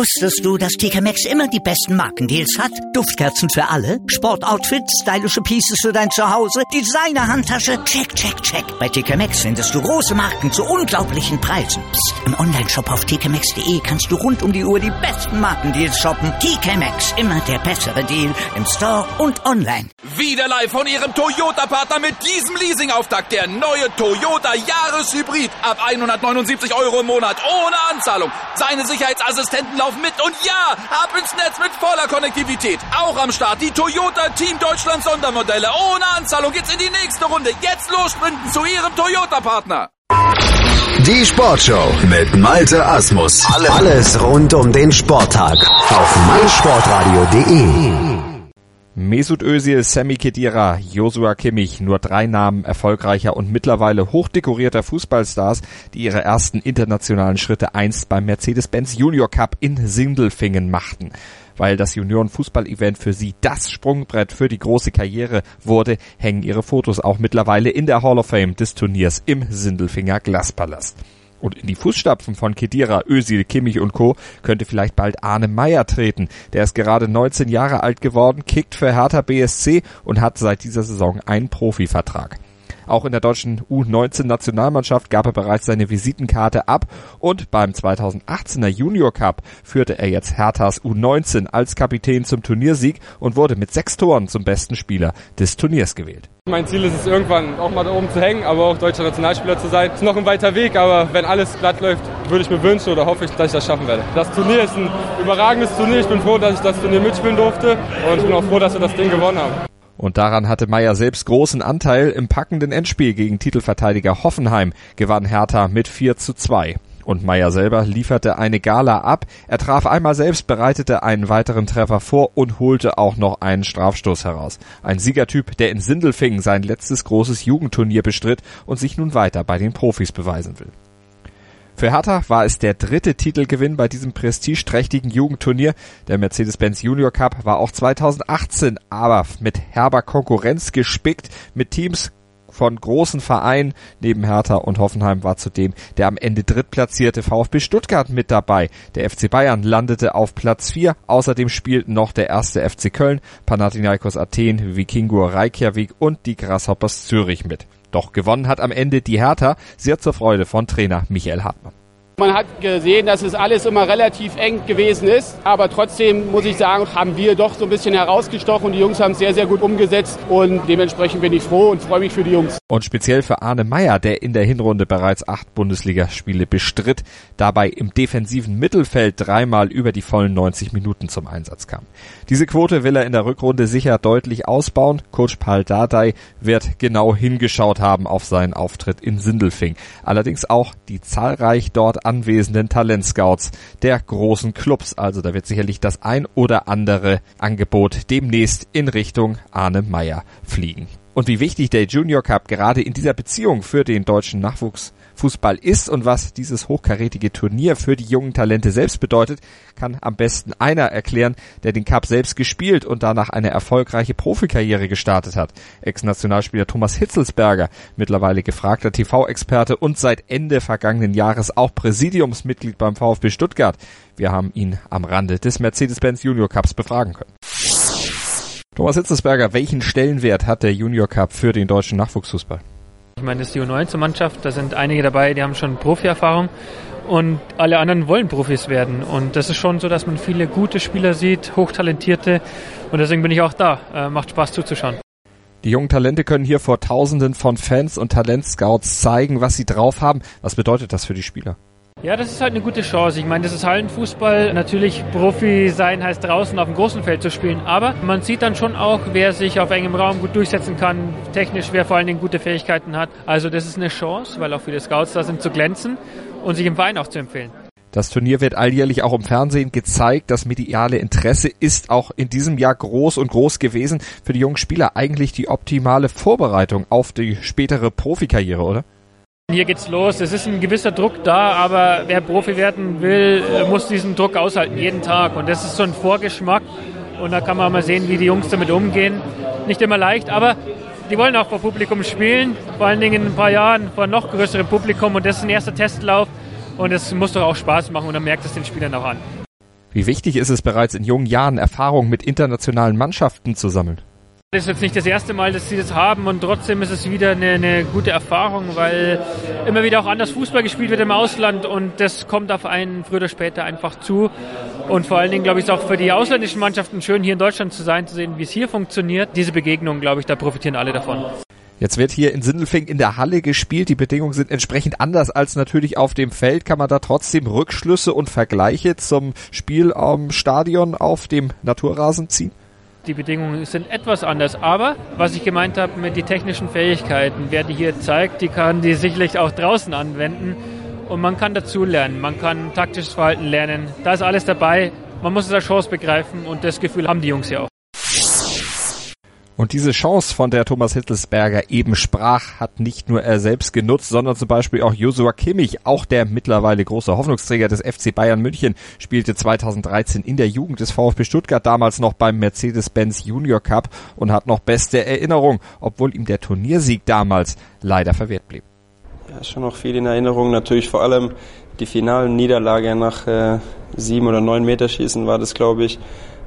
Wusstest du, dass TK Maxx immer die besten Markendeals hat? Duftkerzen für alle, Sportoutfits, stylische Pieces für dein Zuhause, Designer-Handtasche, check, check, check. Bei TK Maxx findest du große Marken zu unglaublichen Preisen. Psst. Im Onlineshop auf tkmaxx.de kannst du rund um die Uhr die besten Markendeals shoppen. TK Maxx, immer der bessere Deal im Store und online. Wieder live von Ihrem Toyota-Partner mit diesem Leasing-Auftakt. Der neue Toyota Jahreshybrid. Ab 179 € im Monat. Ohne Anzahlung. Seine Sicherheitsassistenten laufen mit. Und ja, ab ins Netz mit voller Konnektivität. Auch am Start die Toyota Team Deutschland Sondermodelle. Ohne Anzahlung geht's in die nächste Runde. Jetzt los sprinten zu Ihrem Toyota-Partner. Die Sportshow mit Malte Asmus. Alles rund um den Sporttag auf meinsportradio.de. Mesut Özil, Sami Khedira, Joshua Kimmich, nur 3 Namen erfolgreicher und mittlerweile hochdekorierter Fußballstars, die ihre ersten internationalen Schritte einst beim Mercedes-Benz Junior Cup in Sindelfingen machten. Weil das Junioren-Fußball-Event für sie das Sprungbrett für die große Karriere wurde, hängen ihre Fotos auch mittlerweile in der Hall of Fame des Turniers im Sindelfinger Glaspalast. Und in die Fußstapfen von Khedira, Özil, Kimmich und Co. könnte vielleicht bald Arne Meyer treten. Der ist gerade 19 Jahre alt geworden, kickt für Hertha BSC und hat seit dieser Saison einen Profivertrag. Auch in der deutschen U19-Nationalmannschaft gab er bereits seine Visitenkarte ab und beim 2018er Junior Cup führte er jetzt Herthas U19 als Kapitän zum Turniersieg und wurde mit 6 Toren zum besten Spieler des Turniers gewählt. Mein Ziel ist es, irgendwann auch mal da oben zu hängen, aber auch deutscher Nationalspieler zu sein. Ist noch ein weiter Weg, aber wenn alles glatt läuft, würde ich mir wünschen oder hoffe ich, dass ich das schaffen werde. Das Turnier ist ein überragendes Turnier. Ich bin froh, dass ich das Turnier mitspielen durfte und ich bin auch froh, dass wir das Ding gewonnen haben. Und daran hatte Meyer selbst großen Anteil. Im packenden Endspiel gegen Titelverteidiger Hoffenheim gewann Hertha mit 4:2. Und Meyer selber lieferte eine Gala ab. Er traf einmal selbst, bereitete einen weiteren Treffer vor und holte auch noch einen Strafstoß heraus. Ein Siegertyp, der in Sindelfingen sein letztes großes Jugendturnier bestritt und sich nun weiter bei den Profis beweisen will. Für Hertha war es der 3. Titelgewinn bei diesem prestigeträchtigen Jugendturnier. Der Mercedes-Benz Junior Cup war auch 2018 aber mit herber Konkurrenz gespickt, mit Teams von großen Vereinen. Neben Hertha und Hoffenheim war zudem der am Ende drittplatzierte VfB Stuttgart mit dabei. Der FC Bayern landete auf Platz 4. Außerdem spielten noch der 1. FC Köln, Panathinaikos Athen, Vikingur Reykjavik und die Grasshoppers Zürich mit. Doch gewonnen hat am Ende die Hertha, sehr zur Freude von Trainer Michael Hartmann. Man hat gesehen, dass es alles immer relativ eng gewesen ist, aber trotzdem muss ich sagen, haben wir doch so ein bisschen herausgestochen und die Jungs haben es sehr, sehr gut umgesetzt und dementsprechend bin ich froh und freue mich für die Jungs. Und speziell für Arne Meyer, der in der Hinrunde bereits 8 Bundesligaspiele bestritt, dabei im defensiven Mittelfeld 3-mal über die vollen 90 Minuten zum Einsatz kam. Diese Quote will er in der Rückrunde sicher deutlich ausbauen. Coach Paul Dardai wird genau hingeschaut haben auf seinen Auftritt in Sindelfingen. Allerdings auch die zahlreich dort anwesenden Talentscouts der großen Clubs. Also da wird sicherlich das ein oder andere Angebot demnächst in Richtung Arne Meyer fliegen. Und wie wichtig der Junior Cup gerade in dieser Beziehung für den deutschen Nachwuchsfußball ist und was dieses hochkarätige Turnier für die jungen Talente selbst bedeutet, kann am besten einer erklären, der den Cup selbst gespielt und danach eine erfolgreiche Profikarriere gestartet hat. Ex-Nationalspieler Thomas Hitzelsberger, mittlerweile gefragter TV-Experte und seit Ende vergangenen Jahres auch Präsidiumsmitglied beim VfB Stuttgart. Wir haben ihn am Rande des Mercedes-Benz Junior Cups befragen können. Thomas Hitzelsberger, welchen Stellenwert hat der Junior Cup für den deutschen Nachwuchsfußball? Ich meine, das ist die U19-Mannschaft, da sind einige dabei, die haben schon Profi-Erfahrung und alle anderen wollen Profis werden. Und das ist schon so, dass man viele gute Spieler sieht, hochtalentierte und deswegen bin ich auch da. Macht Spaß zuzuschauen. Die jungen Talente können hier vor Tausenden von Fans und Talentscouts zeigen, was sie drauf haben. Was bedeutet das für die Spieler? Ja, das ist halt eine gute Chance. Ich meine, das ist Hallenfußball. Natürlich Profi sein heißt draußen auf dem großen Feld zu spielen. Aber man sieht dann schon auch, wer sich auf engem Raum gut durchsetzen kann, technisch, wer vor allen Dingen gute Fähigkeiten hat. Also das ist eine Chance, weil auch viele Scouts da sind, zu glänzen und sich im Verein auch zu empfehlen. Das Turnier wird alljährlich auch im Fernsehen gezeigt. Das mediale Interesse ist auch in diesem Jahr groß gewesen. Für die jungen Spieler eigentlich die optimale Vorbereitung auf die spätere Profikarriere, oder? Hier geht's los. Es ist ein gewisser Druck da, aber wer Profi werden will, muss diesen Druck aushalten, jeden Tag. Und das ist so ein Vorgeschmack. Und da kann man mal sehen, wie die Jungs damit umgehen. Nicht immer leicht, aber die wollen auch vor Publikum spielen. Vor allen Dingen in ein paar Jahren vor noch größerem Publikum. Und das ist ein erster Testlauf. Und es muss doch auch Spaß machen und dann merkt es den Spielern auch an. Wie wichtig ist es bereits in jungen Jahren, Erfahrung mit internationalen Mannschaften zu sammeln? Das ist jetzt nicht das erste Mal, dass sie das haben und trotzdem ist es wieder eine gute Erfahrung, weil immer wieder auch anders Fußball gespielt wird im Ausland und das kommt auf einen früher oder später einfach zu. Und vor allen Dingen, glaube ich, ist es auch für die ausländischen Mannschaften schön, hier in Deutschland zu sein, zu sehen, wie es hier funktioniert. Diese Begegnung, glaube ich, da profitieren alle davon. Jetzt wird hier in Sindelfingen in der Halle gespielt. Die Bedingungen sind entsprechend anders als natürlich auf dem Feld. Kann man da trotzdem Rückschlüsse und Vergleiche zum Spiel am Stadion auf dem Naturrasen ziehen? Die Bedingungen sind etwas anders, aber was ich gemeint habe mit den technischen Fähigkeiten, wer die hier zeigt, die kann die sicherlich auch draußen anwenden und man kann dazu lernen, man kann taktisches Verhalten lernen, da ist alles dabei, man muss es als Chance begreifen und das Gefühl haben die Jungs ja auch. Und diese Chance, von der Thomas Hitzelsberger eben sprach, hat nicht nur er selbst genutzt, sondern zum Beispiel auch Joshua Kimmich, auch der mittlerweile große Hoffnungsträger des FC Bayern München, spielte 2013 in der Jugend des VfB Stuttgart, damals noch beim Mercedes-Benz Junior Cup und hat noch beste Erinnerung, obwohl ihm der Turniersieg damals leider verwehrt blieb. Ja, schon noch viel in Erinnerung, natürlich vor allem die finalen Niederlage nach 7 oder 9 Meterschießen war das, glaube ich.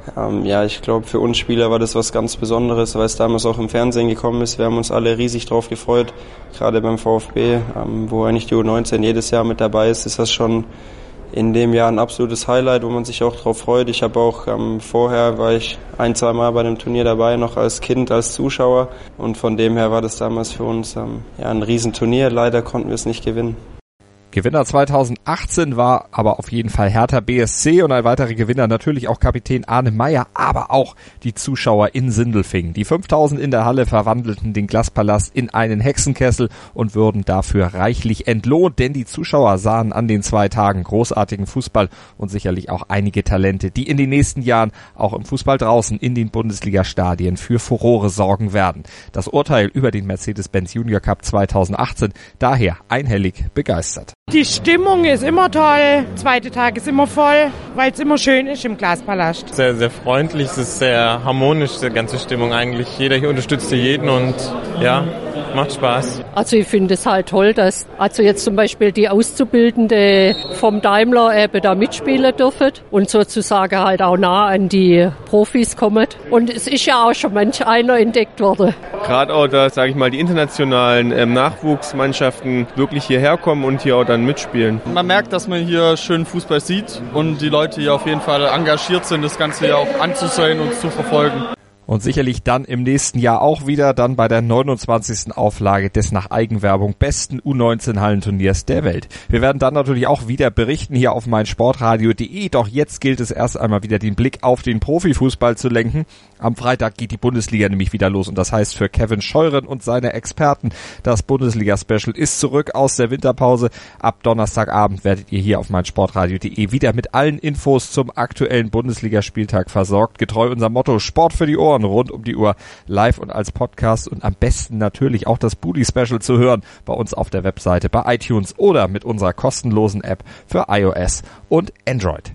Ich glaube, für uns Spieler war das was ganz Besonderes, weil es damals auch im Fernsehen gekommen ist. Wir haben uns alle riesig drauf gefreut, gerade beim VfB, wo eigentlich die U19 jedes Jahr mit dabei ist das schon in dem Jahr ein absolutes Highlight, wo man sich auch drauf freut. Ich habe auch vorher war ich 1-2 Mal bei dem Turnier dabei, noch als Kind, als Zuschauer und von dem her war das damals für uns ein Riesenturnier. Leider konnten wir es nicht gewinnen. Gewinner 2018 war aber auf jeden Fall Hertha BSC und ein weiterer Gewinner natürlich auch Kapitän Arne Meyer, aber auch die Zuschauer in Sindelfingen. Die 5000 in der Halle verwandelten den Glaspalast in einen Hexenkessel und würden dafür reichlich entlohnt, denn die Zuschauer sahen an den 2 Tagen großartigen Fußball und sicherlich auch einige Talente, die in den nächsten Jahren auch im Fußball draußen in den Bundesliga-Stadien für Furore sorgen werden. Das Urteil über den Mercedes-Benz Junior Cup 2018 daher einhellig begeistert. Die Stimmung ist immer toll, zweite Tag ist immer voll, weil es immer schön ist im Glaspalast. Sehr, sehr freundlich, es ist sehr harmonisch, die ganze Stimmung eigentlich. Jeder hier unterstützt jeden und ja, macht Spaß. Also ich finde es halt toll, dass also jetzt zum Beispiel die Auszubildende vom Daimler eben da mitspielen dürfen und sozusagen halt auch nah an die Profis kommen. Und es ist ja auch schon manch einer entdeckt worden. Gerade auch da, sage ich mal, die internationalen Nachwuchsmannschaften wirklich hierher kommen und hier auch dann mitspielen. Man merkt, dass man hier schön Fußball sieht und die Leute hier auf jeden Fall engagiert sind, das Ganze hier auch anzusehen und zu verfolgen. Und sicherlich dann im nächsten Jahr auch wieder, dann bei der 29. Auflage des nach Eigenwerbung besten U19-Hallenturniers der Welt. Wir werden dann natürlich auch wieder berichten hier auf meinsportradio.de, doch jetzt gilt es erst einmal wieder den Blick auf den Profifußball zu lenken. Am Freitag geht die Bundesliga nämlich wieder los und das heißt für Kevin Scheuren und seine Experten, das Bundesliga-Special ist zurück aus der Winterpause. Ab Donnerstagabend werdet ihr hier auf meinsportradio.de wieder mit allen Infos zum aktuellen Bundesligaspieltag versorgt. Getreu unserem Motto Sport für die Ohren, rund um die Uhr, live und als Podcast und am besten natürlich auch das Booty-Special zu hören bei uns auf der Webseite, bei iTunes oder mit unserer kostenlosen App für iOS und Android.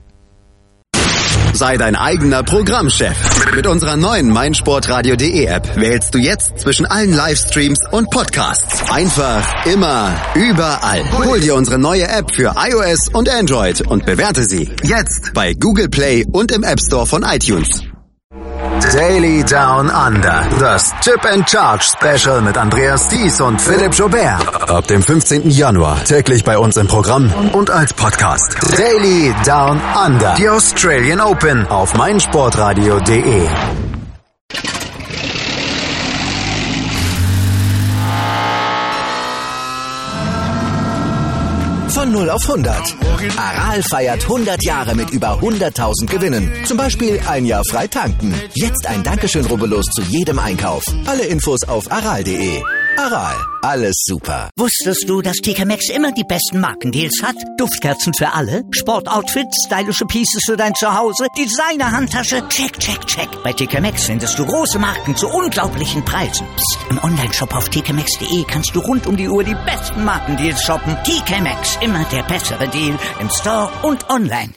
Sei dein eigener Programmchef. Mit unserer neuen meinsportradio.de App wählst du jetzt zwischen allen Livestreams und Podcasts. Einfach, immer, überall. Hol dir unsere neue App für iOS und Android und bewerte sie jetzt bei Google Play und im App Store von iTunes. Daily Down Under. Das Chip and Charge Special mit Andreas Thies und Philipp Joubert. Ab dem 15. Januar täglich bei uns im Programm und als Podcast. Daily Down Under. Die Australian Open auf meinsportradio.de. Von 0 auf 100. Aral feiert 100 Jahre mit über 100.000 Gewinnen. Zum Beispiel ein Jahr frei tanken. Jetzt ein Dankeschön, rubbellos zu jedem Einkauf. Alle Infos auf aral.de. Aral, alles super. Wusstest du, dass TK Maxx immer die besten Markendeals hat? Duftkerzen für alle, Sportoutfits, stylische Pieces für dein Zuhause, Designer-Handtasche, check, check, check. Bei TK Maxx findest du große Marken zu unglaublichen Preisen. Psst. Im Onlineshop auf tkmaxx.de kannst du rund um die Uhr die besten Markendeals shoppen. TK Maxx, immer der bessere Deal im Store und online.